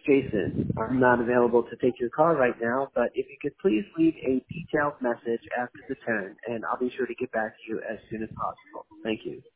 Jason, I'm not available to take your call right now, but if you could please leave a detailed message after the tone, and I'll be sure to get back to you as soon as possible. Thank you.